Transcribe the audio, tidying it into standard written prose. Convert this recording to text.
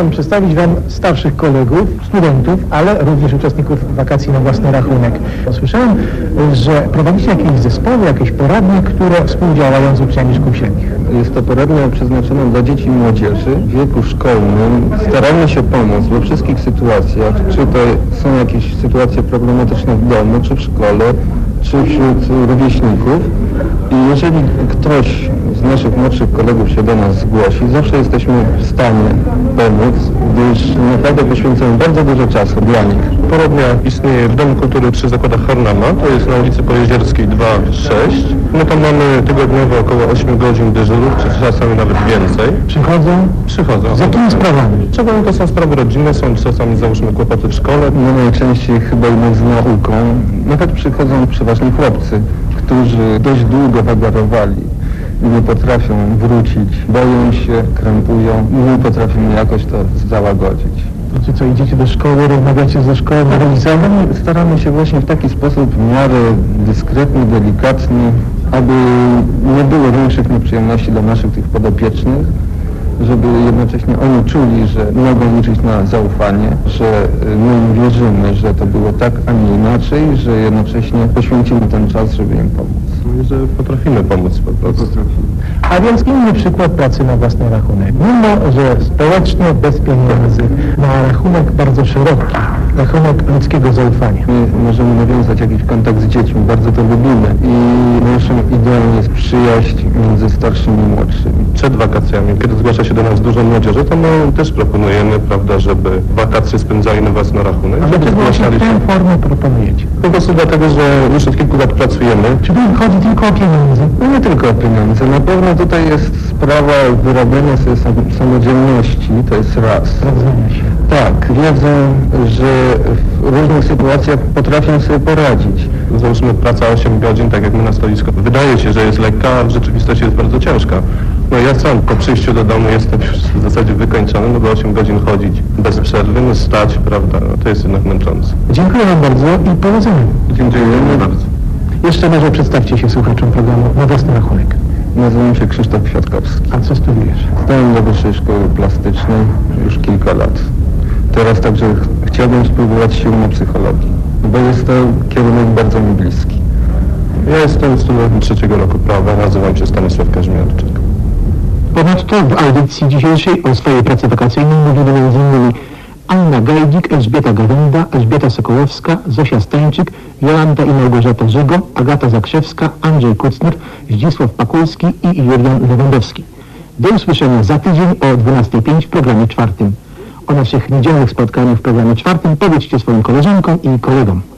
chciałem przedstawić Wam starszych kolegów, studentów, ale również uczestników wakacji na własny rachunek. Słyszałem, że prowadzicie jakieś zespoły, jakieś poradnie, które współdziałają z uczniami szkół średnich. Jest to poradnia przeznaczona dla dzieci i młodzieży w wieku szkolnym. Staramy się pomóc we wszystkich sytuacjach, czy to są jakieś sytuacje problematyczne w domu, czy w szkole, czy wśród rówieśników. I jeżeli ktoś z naszych młodszych kolegów się do nas zgłosi, zawsze jesteśmy w stanie pomóc, gdyż naprawdę poświęcamy bardzo dużo czasu dla nich. Poradnia istnieje w Domu Kultury przy zakładach Harnama, to jest na ulicy Pojezierskiej 2-6. My tam mamy tygodniowo około 8 godzin dyżurów, czy czasami nawet więcej. Przychodzą. Z jakimi sprawami? Czasami to są sprawy rodzinne, są czasami załóżmy kłopoty w szkole. No najczęściej chyba jednak z nauką. Nawet przychodzą przeważnie chłopcy, którzy dość długo wagarowali i nie potrafią wrócić, boją się, krępują i nie potrafią jakoś to załagodzić. Czy co, idziecie do szkoły, rozmawiacie ze szkołą, rodzicami? Staramy się właśnie w taki sposób w miarę dyskretny, delikatny, aby nie było większych nieprzyjemności dla naszych tych podopiecznych, żeby jednocześnie oni czuli, że mogą liczyć na zaufanie, że my im wierzymy, że to było tak, a nie inaczej, że jednocześnie poświęcimy ten czas, żeby im pomóc. Że potrafimy pomóc po prostu. A więc inny przykład pracy na własny rachunek. Mimo, że społecznie, bez pieniędzy, na rachunek bardzo szeroki, rachunek ludzkiego zaufania. My możemy nawiązać jakiś kontakt z dziećmi, bardzo to lubimy i naszym ideą jest przyjaźń między starszymi i młodszymi. Przed wakacjami, kiedy zgłasza się do nas dużo młodzieży, to my też proponujemy, prawda, żeby wakacje spędzali na własny rachunek. A dlaczego właśnie tę formę proponujecie? Po prostu dlatego, że już od kilku lat pracujemy. Czy chodzi tylko o pieniądze? No nie tylko o pieniądze. Na pewno tutaj jest sprawa wyrabiania sobie samodzielności, to jest raz. Sprawdzania się. Tak, wiedzą, że w różnych sytuacjach potrafią sobie poradzić. Załóżmy praca 8 godzin, tak jak my na stoisku. Wydaje się, że jest lekka, a w rzeczywistości jest bardzo ciężka. No ja sam po przyjściu do domu jestem już w zasadzie wykończony, no bo 8 godzin chodzić bez przerwy, no stać, prawda, no to jest jednak męczące. Dziękuję Wam bardzo i powodzenia. Dziękujemy bardzo. Jeszcze może przedstawcie się słuchaczom programu na własny rachunek. Nazywam się Krzysztof Kwiatkowski. A co studiujesz? Stałem do Wyższej Szkoły Plastycznej już kilka lat. Teraz także chciałbym spróbować sił na psychologii, bo jest to kierunek bardzo mi bliski. Ja jestem studentem 3. roku prawa, nazywam się Stanisław Kaźmierczyk. Ponadto w audycji dzisiejszej o swojej pracy wakacyjnej mówili m.in. Anna Gajdzik, Elżbieta Gawenda, Elżbieta Sokołowska, Zosia Stańczyk, Jolanta i Małgorzata Żygo, Agata Zakrzewska, Andrzej Kucner, Zdzisław Pakulski i Julian Lewandowski. Do usłyszenia za tydzień o 12:05 w programie 4. O naszych niedzielnych spotkaniach w programie 4 powiedzcie swoim koleżankom i kolegom.